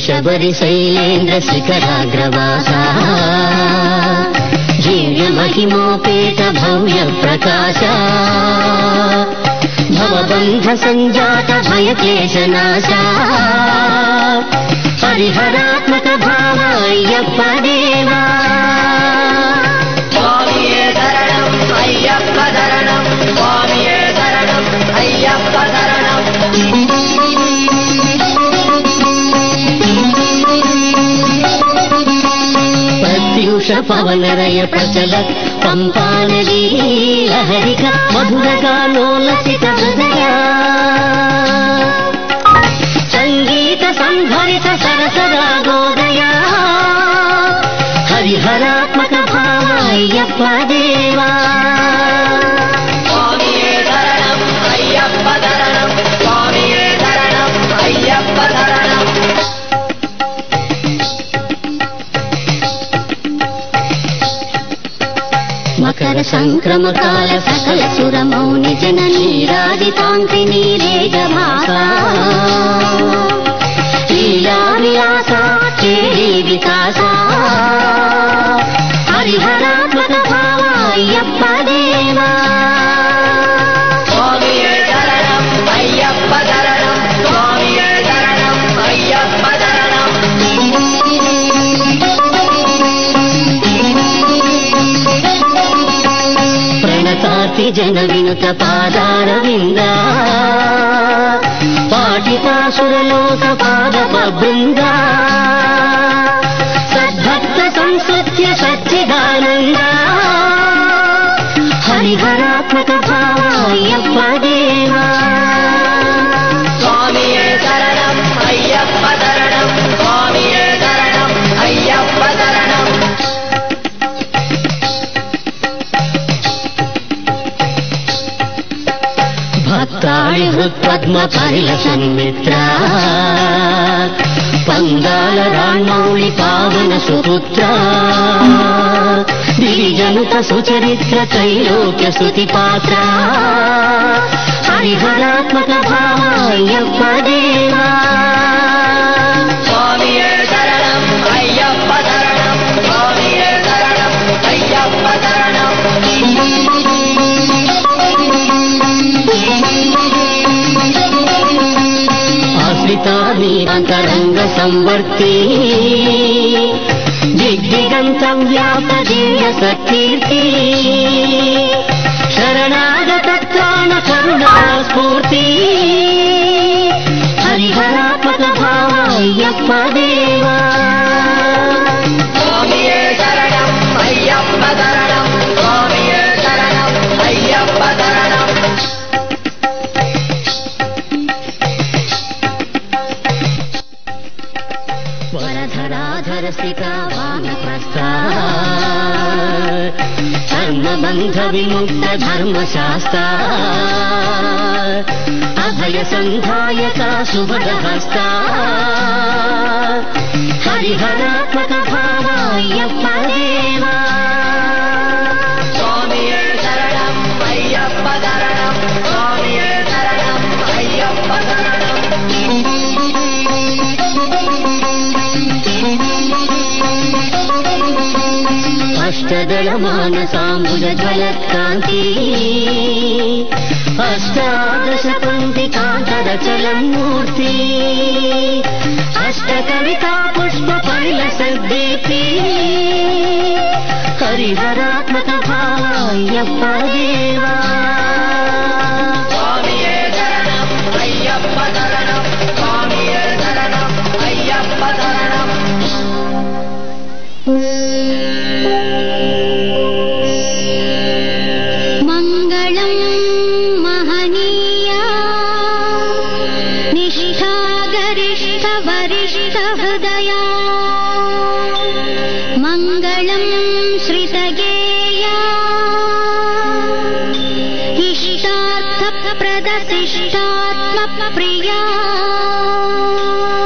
శబరి శైలేంద్ర శిఖరాగ్రవాసా దివ్య మహిమోపేత భవ్య ప్రకాశ భవబంధ సంజాత భయక్లేశనాశ హరిహరాత్మక భావ అయ్యప్ప దేవా స్వామియే శరణం అయ్యప్ప శరణం స్వామియే శరణం అయ్యప్ప శరణం ప్రత్యూష పవనరయ ప్రచల పంపానదీ లహరిక మధురగాలోలసిత హృదయ సంగీత సంభరిత సరసరాగోదయ హరిహరాత్మక భావ అయ్యప్ప దేవా స్వామియే శరణం అయ్యప్ప శరణం స్వామియే శరణం అయ్యప్ప శరణం మకర సంక్రమకాల సకల సురమౌని జననీరాదితాంతి నీరేజభాసా లీలా విలాస చేరీ వికాస హరిహరాత్మక భావ అయ్యప్ప దేవా స్వామియే శరణం అయ్యప్ప శరణం స్వామియే శరణం అయ్యప్ప శరణం ప్రణతాతి జన వినుత పాదారవింద పాటితాసురలోక పాదప బృంద సద్భక్త సంసృత్య సచ్చిదానంద హరిహరాత్మక భావ అయ్యప్ప దేవా స్వామియే శరణం అయ్యప్ప శరణం స్వామియే శరణం అయ్యప్ప శరణం భక్తాళి హృత్పద్మ పరిలసన్మిత్ర పందాల రాణౌళి పావన సుపుత్ర దివిజనుత సుచరిత్ర త్రైలోక్య స్తుతి పాత్ర హరిహరాత్మక భావ అయ్యప్ప దేవా స్వామియే శరణం అయ్యప్ప శరణం స్వామియే శరణం అయ్యప్ప శరణం ఆశ్రితానీరంతరంగ సంవర్తి దిగ్దిగంతం వ్యాప దివ్య సకీర్తి శరణాగత త్రాణ కరుణా స్ఫూర్తి హరిహరాత్మక భావ అయ్యప్ప దేవా స్వామియే శరణం అయ్యప్ప శరణం స్వామియే శరణం అయ్యప్ప శరణం వరధరాధర స్థిత వానప్రస్థ ధర్మబంధ విముక్త ధర్మశాస్త్ర అభయ సంధాయక శుభదహస్త హరిహరాత్మక భావ అయ్యప్ప దేవా స్వామియే శరణం అయ్యప్ప శరణం స్వామియే శరణం అయ్యప్ప శరణం అష్టదళ మానసాంబుజ జ్వలత్కాంతి అష్టాదశ పంక్తి కాంతరచలం మూర్తి అష్ట కవితా పుష్ప పరిల సద్దీప్తి హరిహరాత్మక భావ అయ్యప్ప దేవా స్వామియే శరణం అయ్యప్ప శరణం స్వామియే శరణం అయ్యప్ప శరణం మంగళం మహనీయా నిష్ఠా గరిష్ఠ వరిష్ఠ హృదయా మంగళం శ్రితగేయా ఇష్టార్థ ప్రదశిష్టాత్మ ప్రియా